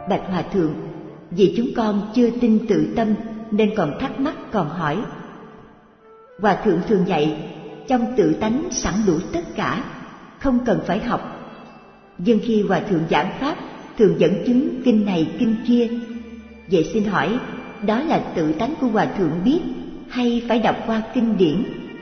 Bạch Hòa Thượng, vì chúng con chưa tin tự tâm nên còn thắc mắc còn hỏi. Hòa Thượng thường dạy trong tự tánh sẵn đủ tất cả, không cần phải học. Nhưng khi Hòa Thượng giảng pháp thường dẫn chứng kinh này kinh kia. Vậy xin hỏi, đó là tự tánh của Hòa Thượng biết hay phải đọc qua kinh điển?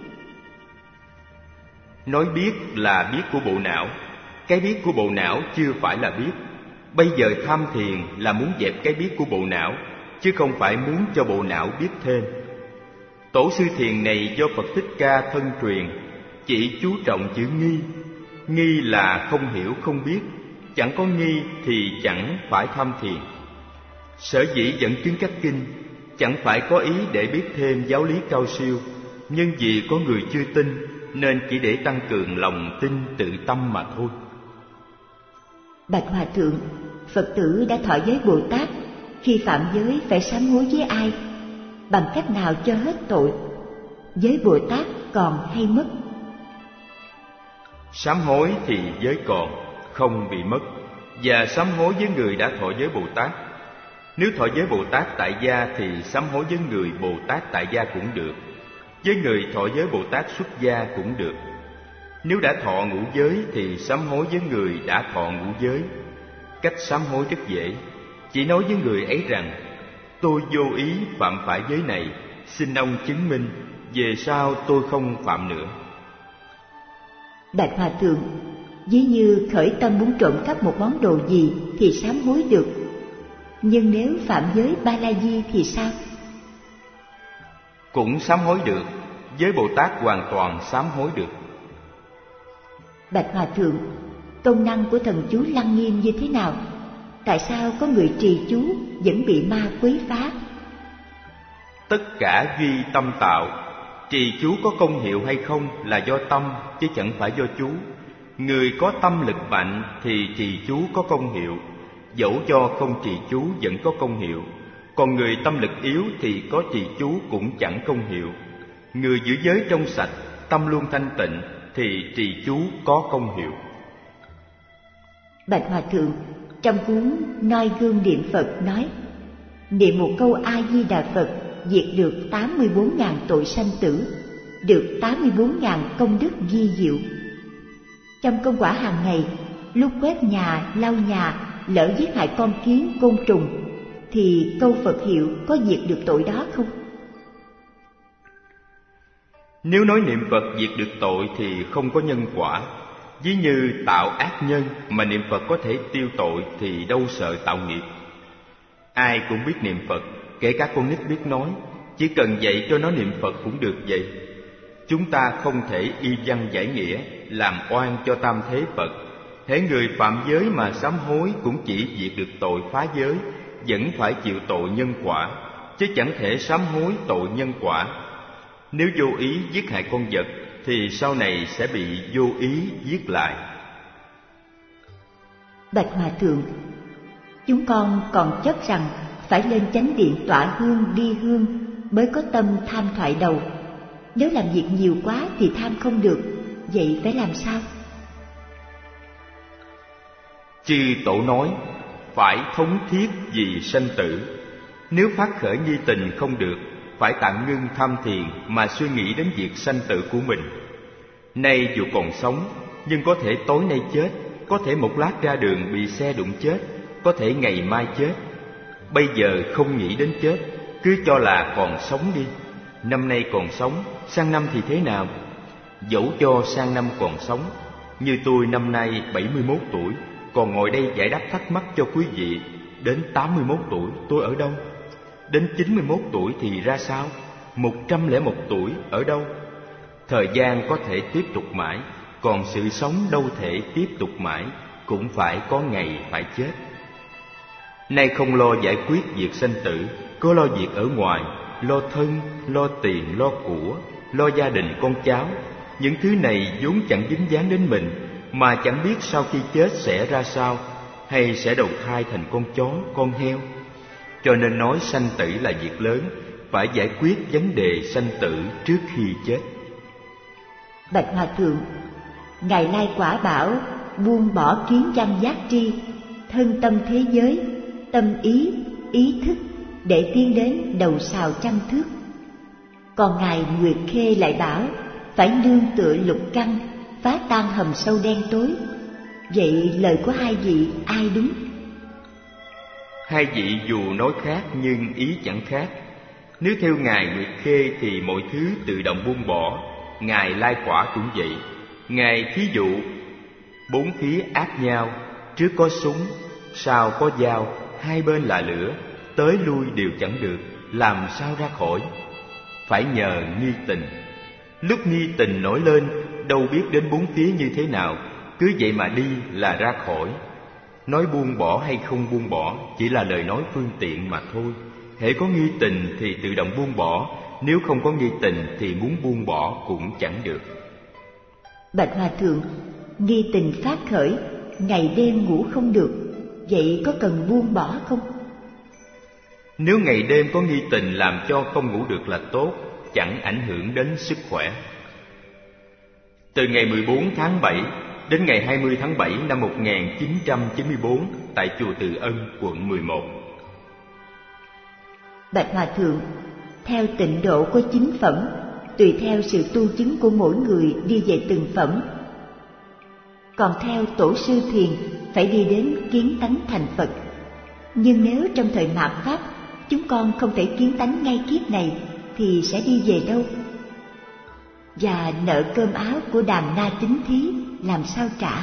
Nói biết là biết của bộ não. Cái biết của bộ não chưa phải là biết. Bây giờ tham thiền là muốn dẹp cái biết của bộ não, chứ không phải muốn cho bộ não biết thêm. Tổ sư thiền này do Phật Thích Ca thân truyền, chỉ chú trọng chữ nghi. Nghi là không hiểu không biết, chẳng có nghi thì chẳng phải tham thiền. Sở dĩ dẫn chứng các kinh chẳng phải có ý để biết thêm giáo lý cao siêu, nhưng vì có người chưa tin nên chỉ để tăng cường lòng tin tự tâm mà thôi. Bạch Hòa Thượng, Phật tử đã thọ giới Bồ Tát, khi phạm giới phải sám hối với ai? Bằng cách nào cho hết tội? Giới Bồ Tát còn hay mất? Sám hối thì giới còn, không bị mất. Và sám hối với người đã thọ giới Bồ Tát. Nếu thọ giới Bồ Tát tại gia thì sám hối với người Bồ Tát tại gia cũng được. Với người thọ giới Bồ Tát xuất gia cũng được. Nếu đã thọ ngũ giới thì sám hối với người đã thọ ngũ giới. Cách sám hối rất dễ. Chỉ nói với người ấy rằng: tôi vô ý phạm phải giới này, xin ông chứng minh, về sau tôi không phạm nữa. Bạch Hòa Thượng, ví như khởi tâm muốn trộm cắp một món đồ gì thì sám hối được. Nhưng nếu phạm giới Ba La Di thì sao? Cũng sám hối được. Giới Bồ Tát hoàn toàn sám hối được. Bạch Hòa Thượng, công năng của thần chú Lăng Nghiêm như thế nào? Tại sao có người trì chú vẫn bị ma quấy phá? Tất cả duy tâm tạo. Trì chú có công hiệu hay không là do tâm, chứ chẳng phải do chú. Người có tâm lực mạnh thì trì chú có công hiệu, dẫu cho không trì chú vẫn có công hiệu. Còn người tâm lực yếu thì có trì chú cũng chẳng công hiệu. Người giữ giới trong sạch, tâm luôn thanh tịnh thì trì chú có công hiệu. Bạch Hòa Thượng, trong cuốn Noi Gương Niệm Phật nói: niệm một câu A Di Đà Phật diệt được 84.000 tội sanh tử, được 84.000 công đức vi diệu. Trong công quả hàng ngày, lúc quét nhà, lau nhà, lỡ giết hại con kiến, côn trùng, thì câu Phật hiệu có diệt được tội đó không? Nếu nói niệm Phật diệt được tội thì không có nhân quả. Ví như tạo ác nhân mà niệm Phật có thể tiêu tội thì đâu sợ tạo nghiệp. Ai cũng biết niệm Phật, kể cả con nít biết nói, chỉ cần dạy cho nó niệm Phật cũng được vậy. Chúng ta không thể y văn giải nghĩa, làm oan cho tam thế Phật. Hễ người phạm giới mà sám hối cũng chỉ diệt được tội phá giới, vẫn phải chịu tội nhân quả, chứ chẳng thể sám hối tội nhân quả. Nếu vô ý giết hại con vật thì sau này sẽ bị vô ý giết lại. Bạch Hòa Thượng, chúng con còn chấp rằng phải lên chánh điện tọa hương đi hương mới có tâm tham thoại đầu. Nếu làm việc nhiều quá thì tham không được, vậy phải làm sao? Chư Tổ nói phải thống thiết vì sanh tử. Nếu phát khởi nghi tình không được, phải tạm ngưng tham thiền mà suy nghĩ đến việc sanh tử của mình. Nay dù còn sống, nhưng có thể tối nay chết, có thể một lát ra đường bị xe đụng chết, có thể ngày mai chết. Bây giờ không nghĩ đến chết, cứ cho là còn sống đi. Năm nay còn sống, sang năm thì thế nào? Dẫu cho sang năm còn sống, như tôi năm nay 71 tuổi, còn ngồi đây giải đáp thắc mắc cho quý vị. Đến 81 tuổi tôi ở đâu? Đến 91 tuổi thì ra sao? 101 tuổi ở đâu? Thời gian có thể tiếp tục mãi, còn sự sống đâu thể tiếp tục mãi, cũng phải có ngày phải chết. Nay không lo giải quyết việc sanh tử, có lo việc ở ngoài, lo thân, lo tiền, lo của, lo gia đình con cháu. Những thứ này vốn chẳng dính dáng đến mình, mà chẳng biết sau khi chết sẽ ra sao, hay sẽ đầu thai thành con chó, con heo. Cho nên nói sanh tử là việc lớn, phải giải quyết vấn đề sanh tử trước khi chết. Bạch Hòa Thượng, Ngài Lai Quả bảo buông bỏ kiến văn giác tri, thân tâm thế giới, tâm ý, ý thức để tiến đến đầu sào trăm thước. Còn ngài Nguyệt Khê lại bảo phải nương tựa lục căn, phá tan hầm sâu đen tối. Vậy lời của hai vị ai đúng? Hai vị dù nói khác nhưng ý chẳng khác. Nếu theo ngài Nguyệt Khê thì mọi thứ tự động buông bỏ. Ngài Lai Quả cũng vậy. Ngài thí dụ bốn phía ác nhau, trước có súng, sau có dao, hai bên là lửa, tới lui đều chẳng được, làm sao ra khỏi? Phải nhờ nghi tình. Lúc nghi tình nổi lên, đâu biết đến bốn phía như thế nào, cứ vậy mà đi là ra khỏi. Nói buông bỏ hay không buông bỏ chỉ là lời nói phương tiện mà thôi. Hễ có nghi tình thì tự động buông bỏ, nếu không có nghi tình thì muốn buông bỏ cũng chẳng được. Bạch Hòa Thượng, nghi tình phát khởi, ngày đêm ngủ không được, vậy có cần buông bỏ không? Nếu ngày đêm có nghi tình làm cho không ngủ được là tốt, chẳng ảnh hưởng đến sức khỏe. Từ ngày 14 tháng 7 đến ngày 20 tháng 7 năm 1994 tại chùa Từ Ân, quận 11. Bạch Hòa Thượng, theo tịnh độ có 9 phẩm, tùy theo sự tu chứng của mỗi người đi về từng phẩm. Còn theo tổ sư thiền phải đi đến kiến tánh thành Phật. Nhưng nếu trong thời mạt Pháp chúng con không thể kiến tánh ngay kiếp này thì sẽ đi về đâu? Và nợ cơm áo của Đàm Na Tín Thí làm sao trả?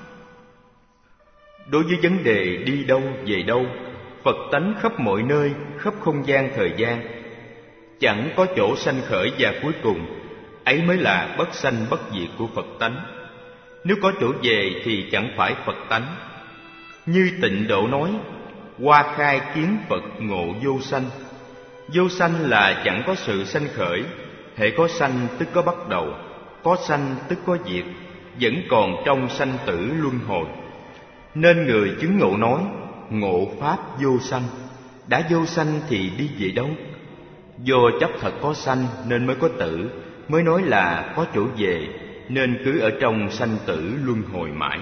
Đối với vấn đề đi đâu về đâu, Phật tánh khắp mọi nơi, khắp không gian thời gian, chẳng có chỗ sanh khởi và cuối cùng, ấy mới là bất sanh bất diệt của Phật tánh. Nếu có chỗ về thì chẳng phải Phật tánh. Như Tịnh Độ nói, hoa khai kiến Phật ngộ vô sanh. Vô sanh là chẳng có sự sanh khởi, hễ có sanh tức có bắt đầu, có sanh tức có diệt, vẫn còn trong sanh tử luân hồi. Nên người chứng ngộ nói, ngộ pháp vô sanh. Đã vô sanh thì đi về đâu? Do chấp thật có sanh nên mới có tử, mới nói là có chỗ về, nên cứ ở trong sanh tử luân hồi mãi.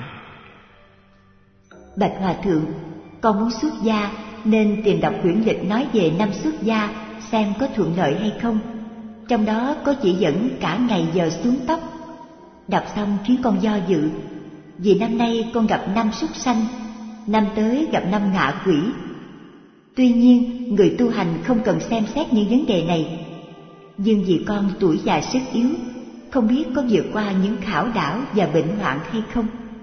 Bạch Hòa Thượng, con muốn xuất gia nên tìm đọc quyển lịch nói về năm xuất gia xem có thuận lợi hay không. Trong đó có chỉ dẫn cả ngày giờ xuống tóc. Đọc xong khiến con do dự, vì năm nay con gặp năm súc sanh, năm tới gặp năm ngạ quỷ. Tuy nhiên người tu hành không cần xem xét những vấn đề này, nhưng vì con tuổi già sức yếu, không biết có vượt qua những khảo đảo và bệnh hoạn hay không.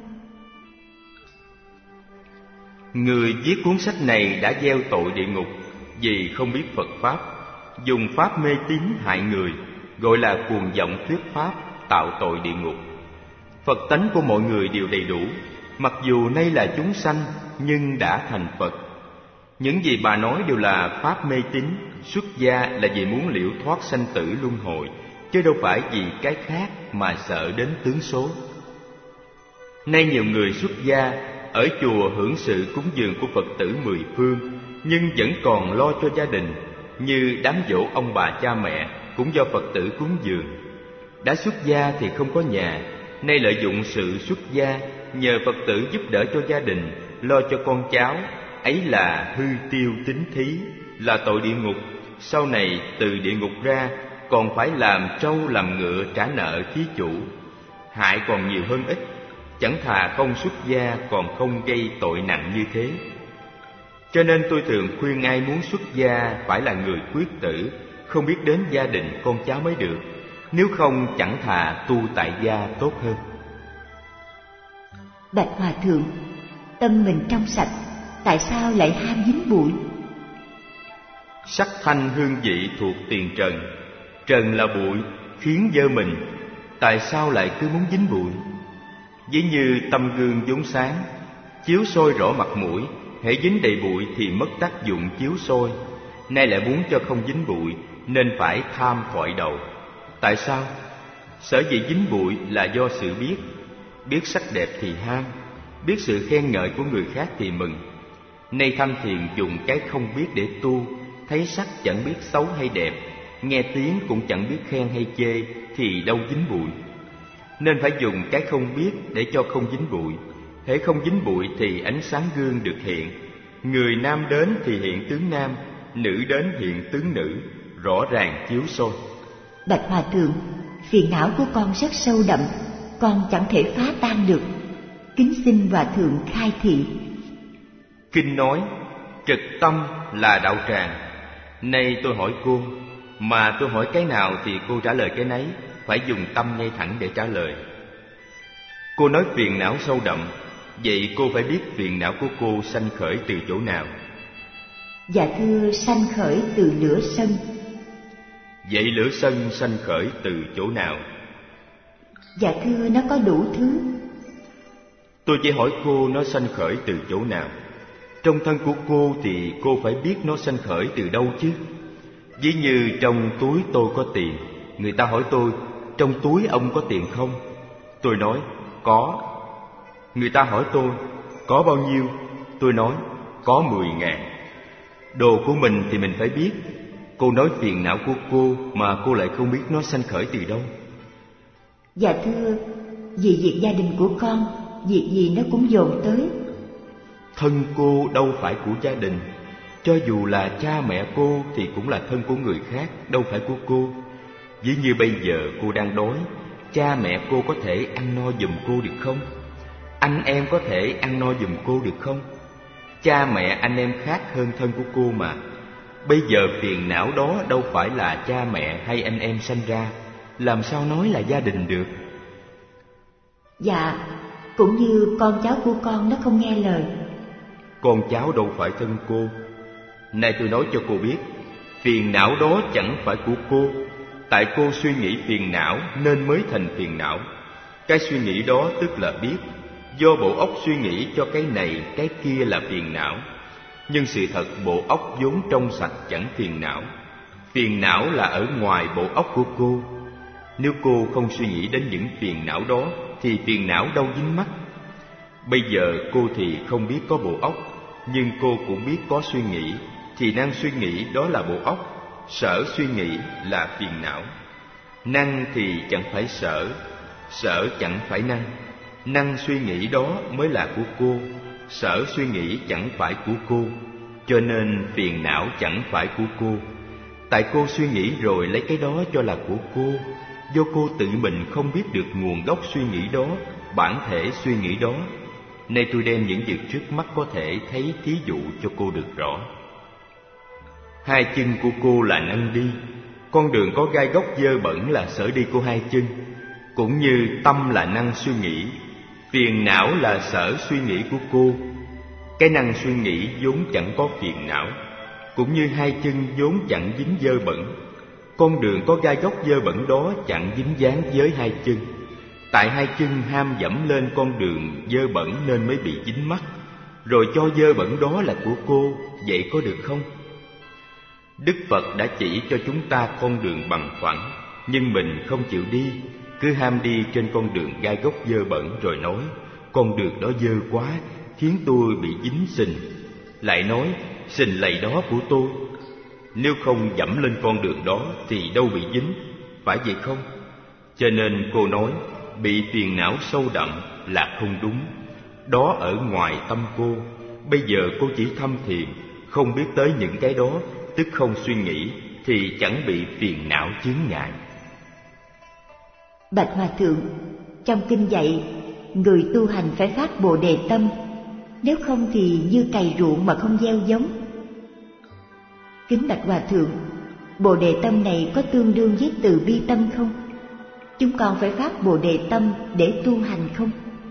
Người viết cuốn sách này đã gieo tội địa ngục vì không biết Phật Pháp, dùng pháp mê tín hại người, gọi là cuồng vọng thuyết Pháp, tạo tội địa ngục. Phật tánh của mọi người đều đầy đủ, mặc dù nay là chúng sanh nhưng đã thành Phật. Những gì bà nói đều là pháp mê tín. Xuất gia là vì muốn liễu thoát sanh tử luân hồi, chứ đâu phải vì cái khác mà sợ đến tướng số. Nay nhiều người xuất gia ở chùa hưởng sự cúng dường của Phật tử mười phương, nhưng vẫn còn lo cho gia đình, như đám giỗ ông bà cha mẹ cũng do Phật tử cúng dường. Đã xuất gia thì không có nhà, nay lợi dụng sự xuất gia nhờ Phật tử giúp đỡ cho gia đình, lo cho con cháu, ấy là hư tiêu tín thí, là tội địa ngục. Sau này từ địa ngục ra còn phải làm trâu làm ngựa trả nợ thí chủ, hại còn nhiều hơn ích. Chẳng thà không xuất gia còn không gây tội nặng như thế. Cho nên tôi thường khuyên ai muốn xuất gia phải là người quyết tử, không biết đến gia đình con cháu mới được. Nếu không chẳng thà tu tại gia tốt hơn. Bạch Hòa Thượng, tâm mình trong sạch, tại sao lại ham dính bụi? Sắc thanh hương vị thuộc tiền trần, trần là bụi khiến dơ mình, tại sao lại cứ muốn dính bụi? Ví như tấm gương vốn sáng, chiếu soi rõ mặt mũi, hễ dính đầy bụi thì mất tác dụng chiếu soi. Nay lại muốn cho không dính bụi nên phải tham phọi đầu. Tại sao? Sở dĩ dính bụi là do sự biết sắc đẹp thì ham, biết sự khen ngợi của người khác thì mừng. Nay tham thiền dùng cái không biết để tu, thấy sắc chẳng biết xấu hay đẹp, nghe tiếng cũng chẳng biết khen hay chê thì đâu dính bụi. Nên phải dùng cái không biết để cho không dính bụi. Hễ không dính bụi thì ánh sáng gương được hiện. Người nam đến thì hiện tướng nam, nữ đến hiện tướng nữ, rõ ràng chiếu soi. Bạch Hòa Thượng, phiền não của con rất sâu đậm, con chẳng thể phá tan được. Kính xin Hòa Thượng khai thị. Kinh nói, trực tâm là đạo tràng. Nay tôi hỏi cô, mà tôi hỏi cái nào thì cô trả lời cái nấy, phải dùng tâm ngay thẳng để trả lời. Cô nói phiền não sâu đậm, vậy cô phải biết phiền não của cô sanh khởi từ chỗ nào. Dạ thưa, sanh khởi từ lửa sân. Vậy lửa sân sanh khởi từ chỗ nào? Dạ thưa, nó có đủ thứ. Tôi chỉ hỏi cô nó sanh khởi từ chỗ nào. Trong thân của cô thì cô phải biết nó sanh khởi từ đâu chứ. Ví như trong túi tôi có tiền, người ta hỏi tôi, trong túi ông có tiền không? Tôi nói, có. Người ta hỏi tôi, có bao nhiêu? Tôi nói, có 10.000. Đồ của mình thì mình phải biết. Cô nói phiền não của cô mà cô lại không biết nó sanh khởi từ đâu. Dạ thưa, vì việc gia đình của con, việc gì nó cũng dồn tới. Thân cô đâu phải của gia đình. Cho dù là cha mẹ cô thì cũng là thân của người khác, đâu phải của cô. Ví như bây giờ cô đang đói, cha mẹ cô có thể ăn no giùm cô được không? Anh em có thể ăn no giùm cô được không? Cha mẹ anh em khác hơn thân của cô mà. Bây giờ phiền não đó đâu phải là cha mẹ hay anh em sanh ra, làm sao nói là gia đình được? Dạ, cũng như con cháu của con nó không nghe lời. Con cháu đâu phải thân cô. Này tôi nói cho cô biết, phiền não đó chẳng phải của cô. Tại cô suy nghĩ phiền não nên mới thành phiền não. Cái suy nghĩ đó tức là biết. Do bộ óc suy nghĩ cho cái này, cái kia là phiền não. Nhưng sự thật bộ óc vốn trong sạch chẳng phiền não. Phiền não là ở ngoài bộ óc của cô. Nếu cô không suy nghĩ đến những phiền não đó thì phiền não đâu dính mắt. Bây giờ cô thì không biết có bộ óc, nhưng cô cũng biết có suy nghĩ, thì năng suy nghĩ đó là bộ óc, sở suy nghĩ là phiền não. Năng thì chẳng phải sở, sở chẳng phải năng. Năng suy nghĩ đó mới là của cô, sở suy nghĩ chẳng phải của cô, cho nên phiền não chẳng phải của cô. Tại cô suy nghĩ rồi lấy cái đó cho là của cô, do cô tự mình không biết được nguồn gốc suy nghĩ đó, bản thể suy nghĩ đó. Nay tôi đem những việc trước mắt có thể thấy thí dụ cho cô được rõ. Hai chân của cô là năng đi, con đường có gai góc dơ bẩn là sở đi của hai chân. Cũng như tâm là năng suy nghĩ, phiền não là sở suy nghĩ của cô. Cái năng suy nghĩ vốn chẳng có phiền não, cũng như hai chân vốn chẳng dính dơ bẩn. Con đường có gai góc dơ bẩn đó chẳng dính dáng với hai chân. Tại hai chân ham dẫm lên con đường dơ bẩn nên mới bị dính mắc, rồi cho dơ bẩn đó là của cô, vậy có được không? Đức Phật đã chỉ cho chúng ta con đường bằng phẳng, nhưng mình không chịu đi, cứ ham đi trên con đường gai góc dơ bẩn rồi nói, con đường đó dơ quá, khiến tôi bị dính sình. Lại nói, sình lầy đó của tôi. Nếu không dẫm lên con đường đó thì đâu bị dính, phải vậy không? Cho nên cô nói, bị phiền não sâu đậm là không đúng. Đó ở ngoài tâm cô. Bây giờ cô chỉ thâm thiền, không biết tới những cái đó, tức không suy nghĩ, thì chẳng bị phiền não chướng ngại. Bạch Hòa Thượng, trong kinh dạy, người tu hành phải phát Bồ Đề tâm, nếu không thì như cày ruộng mà không gieo giống. Kính bạch Hòa Thượng, Bồ Đề tâm này có tương đương với từ bi tâm không? Chúng con phải phát Bồ Đề tâm để tu hành không?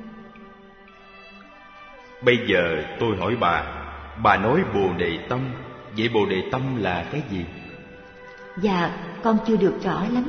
Bây giờ tôi hỏi bà nói Bồ Đề tâm, vậy Bồ Đề tâm là cái gì? Dạ, con chưa được rõ lắm.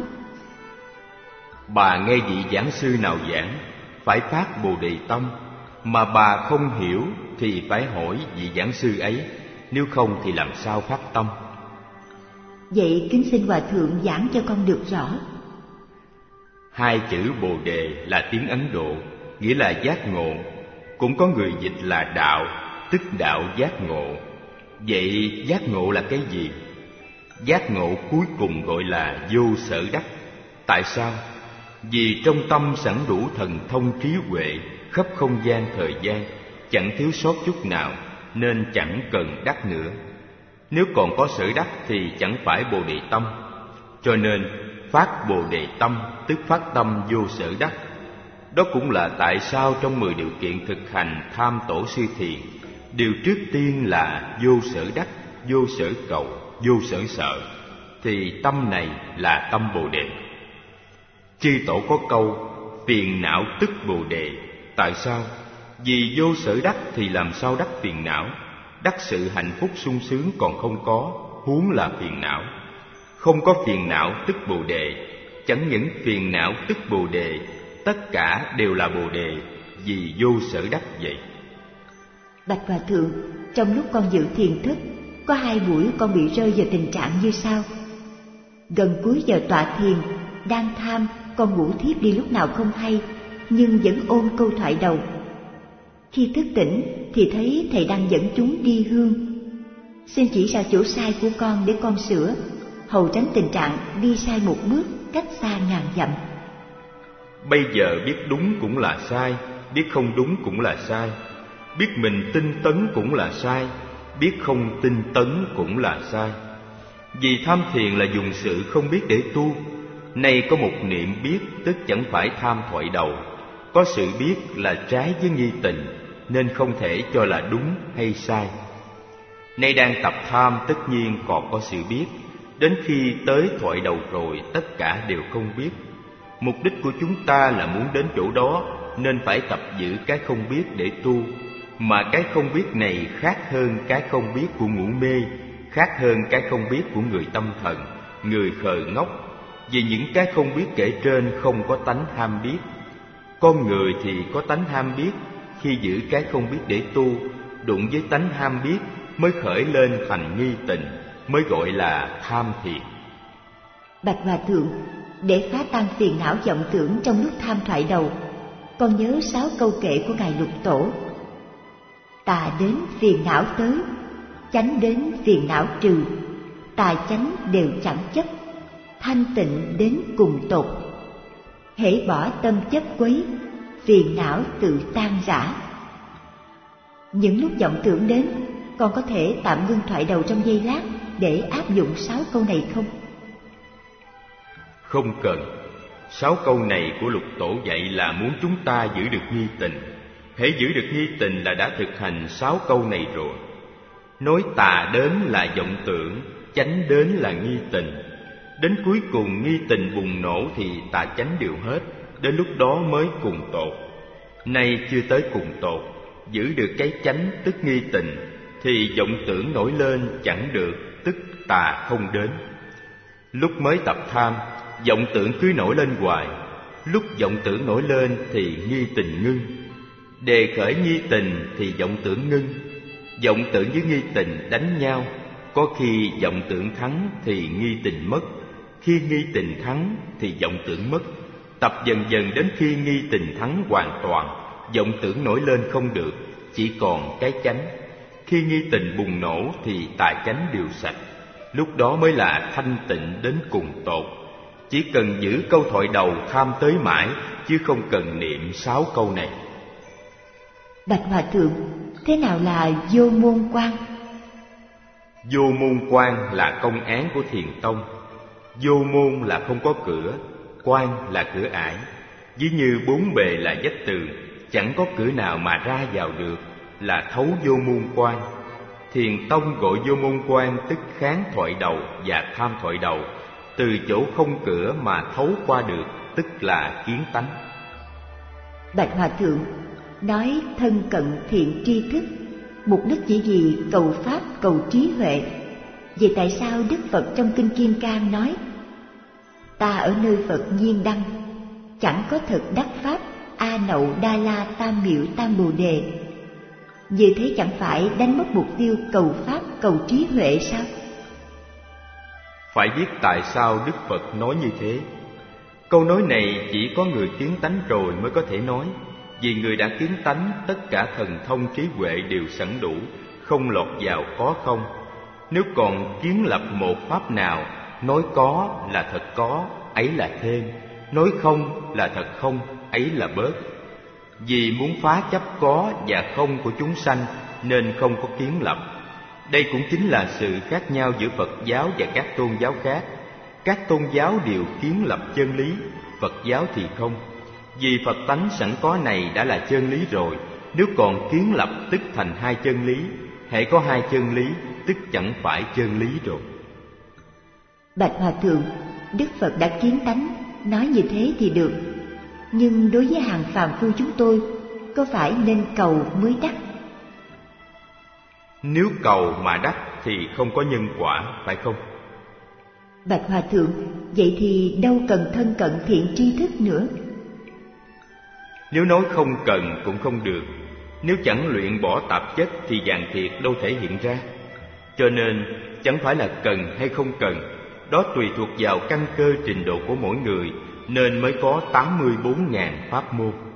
Bà nghe vị giảng sư nào giảng, phải phát Bồ Đề tâm, mà bà không hiểu thì phải hỏi vị giảng sư ấy, nếu không thì làm sao phát tâm? Vậy kính xin Hòa Thượng giảng cho con được rõ. Hai chữ Bồ Đề là tiếng Ấn Độ, nghĩa là giác ngộ. Cũng có người dịch là đạo, tức đạo giác ngộ. Vậy giác ngộ là cái gì? Giác ngộ cuối cùng gọi là vô sở đắc. Tại sao? Vì trong tâm sẵn đủ thần thông trí huệ, khắp không gian thời gian, chẳng thiếu sót chút nào, nên chẳng cần đắc nữa. Nếu còn có sở đắc thì chẳng phải Bồ Đề tâm. Cho nên phát Bồ Đề tâm tức phát tâm vô sở đắc. Đó cũng là tại sao trong 10 điều kiện thực hành tham tổ sư thiền, điều trước tiên là vô sở đắc, vô sở cầu, vô sở sợ, thì tâm này là tâm Bồ Đề. Chư tổ có câu phiền não tức Bồ Đề. Tại sao? Vì vô sở đắc thì làm sao đắc phiền não? Đắc sự hạnh phúc sung sướng còn không có, huống là phiền não. Không có phiền não tức Bồ Đề. Chẳng những phiền não tức Bồ Đề, tất cả đều là Bồ Đề, vì vô sở đắc vậy. Bạch Hòa Thượng, trong lúc con dự thiền thức, có 2 buổi con bị rơi vào tình trạng như sau. Gần cuối giờ tọa thiền, đang tham, con ngủ thiếp đi lúc nào không hay, nhưng vẫn ôm câu thoại đầu. Khi thức tỉnh thì thấy thầy đang dẫn chúng đi hương. Xin chỉ ra chỗ sai của con để con sửa, hầu tránh tình trạng đi sai một bước, cách xa ngàn dặm. Bây giờ biết đúng cũng là sai, biết không đúng cũng là sai. Biết mình tinh tấn cũng là sai, biết không tinh tấn cũng là sai. Vì tham thiền là dùng sự không biết để tu. Nay có một niệm biết tức chẳng phải tham thoại đầu. Có sự biết là trái với nghi tình, nên không thể cho là đúng hay sai. Nay đang tập tham tất nhiên còn có sự biết. Đến khi tới thoại đầu rồi tất cả đều không biết. Mục đích của chúng ta là muốn đến chỗ đó, nên phải tập giữ cái không biết để tu. Mà cái không biết này khác hơn cái không biết của ngủ mê, khác hơn cái không biết của người tâm thần, người khờ ngốc. Vì những cái không biết kể trên không có tánh ham biết. Con người thì có tánh ham biết, khi giữ cái không biết để tu, đụng với tánh ham biết mới khởi lên thành nghi tình, mới gọi là tham thiền. Bạch Hòa Thượng, để phá tan phiền não vọng tưởng trong lúc tham thoại đầu, con nhớ 6 câu kệ của Ngài Lục Tổ. Tà đến phiền não tới, chánh đến phiền não trừ, tà chánh đều chẳng chấp, thanh tịnh đến cùng tột. Hễ bỏ tâm chấp quấy, phiền não tự tan rã. Những lúc vọng tưởng đến, con có thể tạm ngưng thoại đầu trong giây lát để áp dụng 6 câu này không? Không cần. 6 câu này của Lục Tổ dạy là muốn chúng ta giữ được nghi tình. Hễ giữ được nghi tình là đã thực hành 6 câu này rồi. Nói tà đến là vọng tưởng, chánh đến là nghi tình. Đến cuối cùng nghi tình bùng nổ thì tà chánh đều hết, đến lúc đó mới cùng tột. Nay chưa tới cùng tột, giữ được cái chánh tức nghi tình, thì vọng tưởng nổi lên chẳng được, tức tà không đến. Lúc mới tập tham, vọng tưởng cứ nổi lên hoài. Lúc vọng tưởng nổi lên thì nghi tình ngưng. Đề khởi nghi tình thì vọng tưởng ngưng. Vọng tưởng với nghi tình đánh nhau. Có khi vọng tưởng thắng thì nghi tình mất. Khi nghi tình thắng thì vọng tưởng mất. Tập dần dần đến khi nghi tình thắng hoàn toàn, vọng tưởng nổi lên không được, chỉ còn cái chánh. Khi nghi tình bùng nổ thì tà chánh đều sạch. Lúc đó mới là thanh tịnh đến cùng tột. Chỉ cần giữ câu thoại đầu tham tới mãi, chứ không cần niệm 6 câu này. Bạch Hòa Thượng, thế nào là vô môn quan? Vô môn quan là công án của Thiền Tông. Vô môn là không có cửa, quan là cửa ải. Ví như 4 bề là vách tường, chẳng có cửa nào mà ra vào được, là thấu vô môn quan. Thiền Tông gọi vô môn quan tức kháng thoại đầu và tham thoại đầu. Từ chỗ không cửa mà thấu qua được, tức là kiến tánh. Bạch Hòa Thượng, nói thân cận thiện tri thức, mục đích chỉ vì cầu pháp, cầu trí huệ. Vậy tại sao Đức Phật trong Kinh Kim Cang nói: ta ở nơi Phật nhiên đăng, chẳng có thực đắc pháp, A Nậu Đa La Tam Miệu Tam Bồ Đề? Như thế chẳng phải đánh mất mục tiêu cầu pháp, cầu trí huệ sao? Phải biết tại sao Đức Phật nói như thế. Câu nói này chỉ có người kiến tánh rồi mới có thể nói. Vì người đã kiến tánh, tất cả thần thông trí huệ đều sẵn đủ, không lọt vào có không. Nếu còn kiến lập một pháp nào, nói có là thật có, ấy là thêm. Nói không là thật không, ấy là bớt. Vì muốn phá chấp có và không của chúng sanh, nên không có kiến lập. Đây cũng chính là sự khác nhau giữa Phật giáo và các tôn giáo khác. Các tôn giáo đều kiến lập chân lý, Phật giáo thì không. Vì Phật tánh sẵn có này đã là chân lý rồi, nếu còn kiến lập tức thành hai chân lý. Hễ có hai chân lý tức chẳng phải chân lý rồi. Bạch Hòa Thượng, Đức Phật đã kiến tánh, nói như thế thì được. Nhưng đối với hàng phàm phu chúng tôi, có phải nên cầu mới đắc? Nếu cầu mà đắc thì không có nhân quả, phải không? Bạch Hòa Thượng, vậy thì đâu cần thân cận thiện tri thức nữa. Nếu nói không cần cũng không được. Nếu chẳng luyện bỏ tạp chất thì vàng thiệt đâu thể hiện ra. Cho nên chẳng phải là cần hay không cần, đó tùy thuộc vào căn cơ trình độ của mỗi người, nên mới có 84.000 pháp môn.